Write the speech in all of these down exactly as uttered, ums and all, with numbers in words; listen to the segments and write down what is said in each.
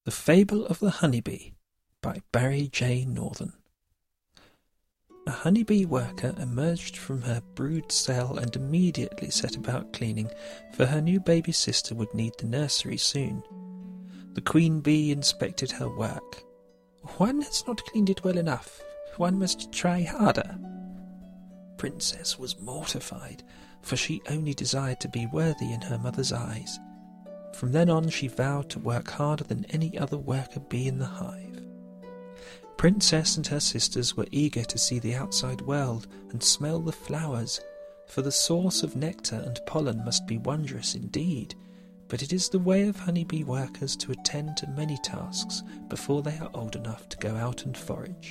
The Fable of the Honeybee by Barry J. Northern. A honeybee worker emerged from her brood cell and immediately set about cleaning, for her new baby sister would need the nursery soon. The queen bee inspected her work. "One has not cleaned it well enough. One must try harder." Princess was mortified, for she only desired to be worthy in her mother's eyes. From then on she vowed to work harder than any other worker bee in the hive. Princess and her sisters were eager to see the outside world and smell the flowers, for the source of nectar and pollen must be wondrous indeed, but it is the way of honeybee workers to attend to many tasks before they are old enough to go out and forage.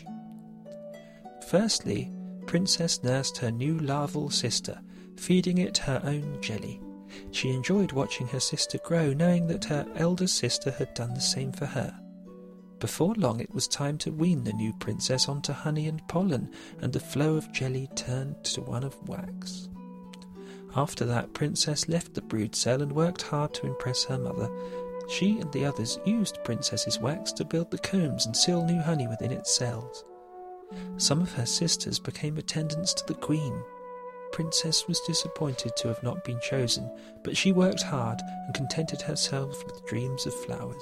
Firstly, Princess nursed her new larval sister, feeding it her own jelly. She enjoyed watching her sister grow, knowing that her elder sister had done the same for her. Before long it was time to wean the new princess onto honey and pollen, and the flow of jelly turned to one of wax. After that, Princess left the brood cell and worked hard to impress her mother. She and the others used Princess's wax to build the combs and seal new honey within its cells. Some of her sisters became attendants to the queen. Princess was disappointed to have not been chosen, but she worked hard and contented herself with dreams of flowers.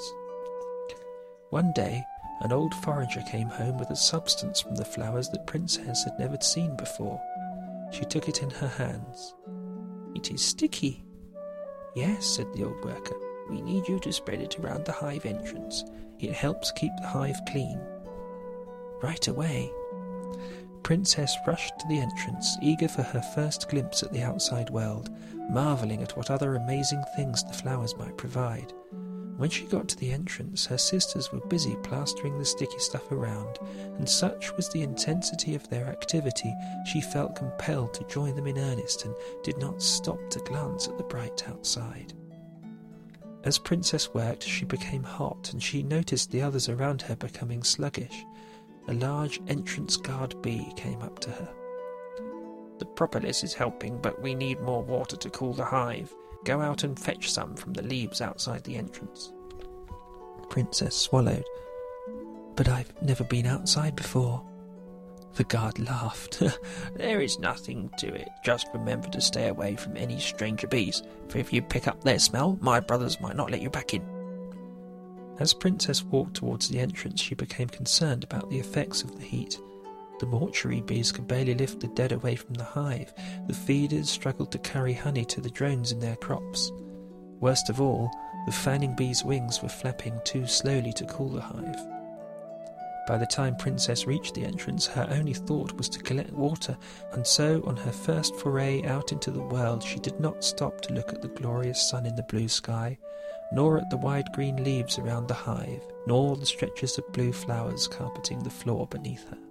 One day, an old forager came home with a substance from the flowers that Princess had never seen before. She took it in her hands. "It is sticky." "Yes," said the old worker. "We need you to spread it around the hive entrance. It helps keep the hive clean." "Right away." Princess rushed to the entrance, eager for her first glimpse at the outside world, marvelling at what other amazing things the flowers might provide. When she got to the entrance, her sisters were busy plastering the sticky stuff around, and such was the intensity of their activity, she felt compelled to join them in earnest and did not stop to glance at the bright outside. As Princess worked, she became hot, and she noticed the others around her becoming sluggish. A large entrance guard bee came up to her. "The propolis is helping, but we need more water to cool the hive. Go out and fetch some from the leaves outside the entrance." Princess swallowed. "But I've never been outside before." The guard laughed. "There is nothing to it. Just remember to stay away from any stranger bees, for if you pick up their smell, my brothers might not let you back in." As Princess walked towards the entrance, she became concerned about the effects of the heat. The mortuary bees could barely lift the dead away from the hive. The feeders struggled to carry honey to the drones in their crops. Worst of all, the fanning bees' wings were flapping too slowly to cool the hive. By the time Princess reached the entrance, her only thought was to collect water, and so on her first foray out into the world she did not stop to look at the glorious sun in the blue sky, nor at the wide green leaves around the hive, nor the stretches of blue flowers carpeting the floor beneath her.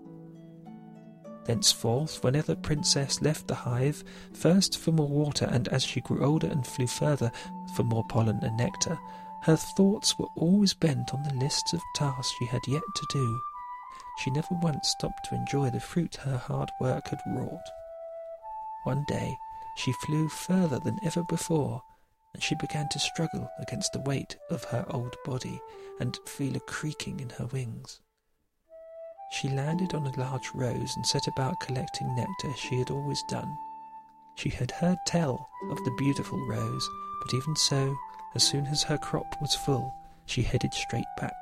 Thenceforth, whenever Princess left the hive, first for more water, and as she grew older and flew further, for more pollen and nectar, her thoughts were always bent on the lists of tasks she had yet to do. She never once stopped to enjoy the fruit her hard work had wrought. One day, she flew further than ever before, and she began to struggle against the weight of her old body and feel a creaking in her wings. She landed on a large rose and set about collecting nectar as she had always done. She had heard tell of the beautiful rose, but even so, as soon as her crop was full, she headed straight back.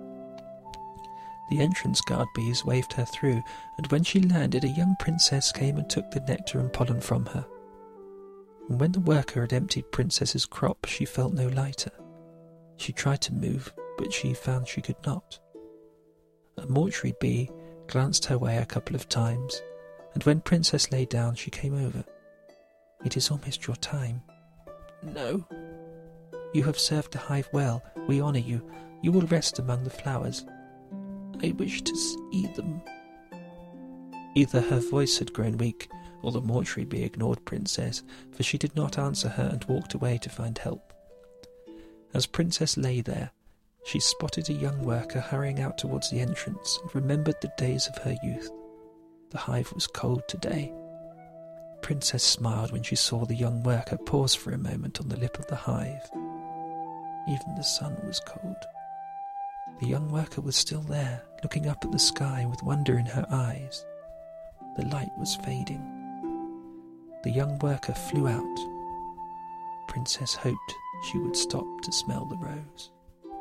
The entrance guard bees waved her through, and when she landed, a young princess came and took the nectar and pollen from her. And when the worker had emptied Princess's crop, she felt no lighter. She tried to move, but she found she could not. A mortuary bee glanced her way a couple of times, and when Princess lay down, she came over. "It is almost your time." "No." "You have served the hive well. We honour you. You will rest among the flowers." "I wish to see them." Either her voice had grown weak, or the mortuary bee ignored Princess, for she did not answer her and walked away to find help. As Princess lay there, she spotted a young worker hurrying out towards the entrance and remembered the days of her youth. The hive was cold today. Princess smiled when she saw the young worker pause for a moment on the lip of the hive. Even the sun was cold. The young worker was still there, looking up at the sky with wonder in her eyes. The light was fading. The young worker flew out. Princess hoped she would stop to smell the rose.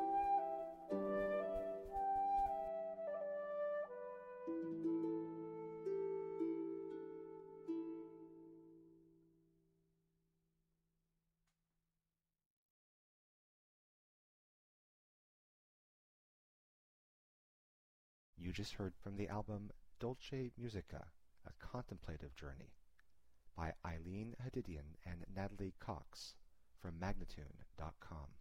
You just heard from the album Dolce Musica, A Contemplative Journey, by Eileen Hadidian and Natalie Cox from Magnatune dot com.